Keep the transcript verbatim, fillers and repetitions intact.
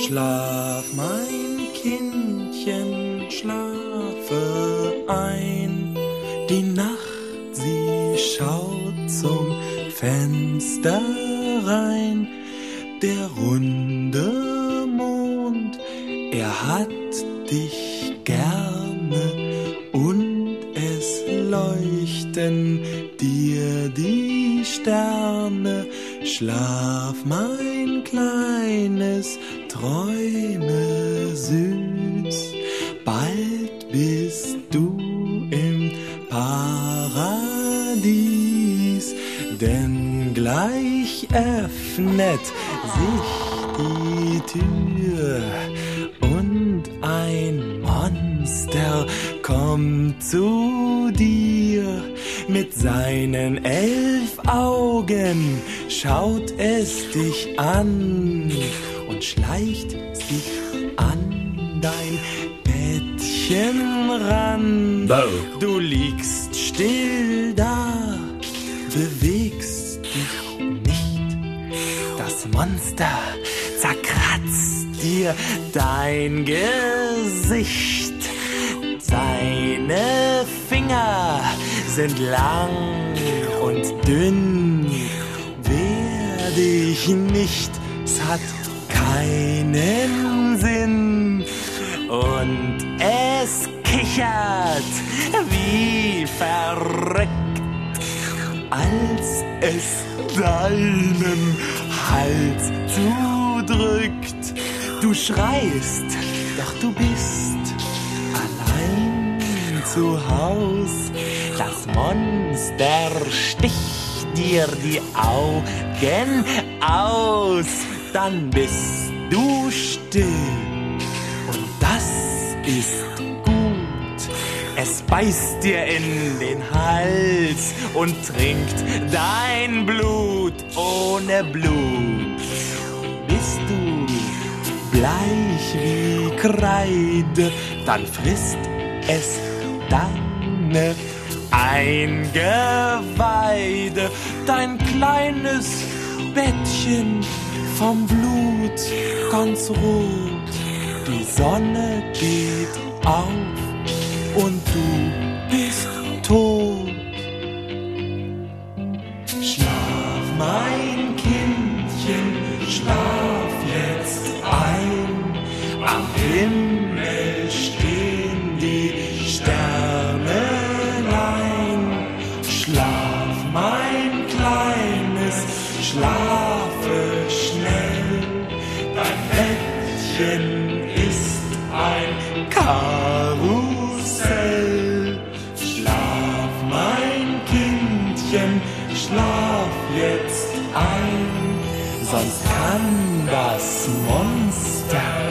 Schlaf, mein Kindchen, schlafe ein. Die Nacht, sie schaut zum Fenster rein. Der runde Mond, er hat dich gerne und es leuchten dir die Sterne. Schlaf, mein kleines, träume süß, bald bist du im Paradies, denn gleich öffnet sich die Tür und ein Monster kommt zu dir. Mit seinen elf Augen schaut es dich an und schleicht sich an dein Bettchen ran. No. Du liegst still da, bewegst dich nicht. Das Monster zerkratzt dir dein Gesicht. Seine Finger sind lang und dünn. Wehr dich nicht, es hat keinen Sinn. Und es kichert wie verrückt, als es deinen Hals zudrückt. Du schreist, doch du bist allein zu Haus. Das Monster sticht dir die Augen aus. Dann bist du still und das ist gut. Es beißt dir in den Hals und trinkt dein Blut. Ohne Blut bist du bleich wie Kreide, dann frisst es deine Eingeweide. Dein kleines Bettchen vom Blut ganz rot. Die Sonne geht auf und du bist tot. Schlaf, mein Kindchen, schlaf jetzt ein. Am Himmel stehen die Sternelein. Schlaf, mein Kleines, schlafe schnell. Dein Bettchen ist ein Karussell. Schlaf, mein Kindchen, schlaf jetzt ein. Sonst kann das Monster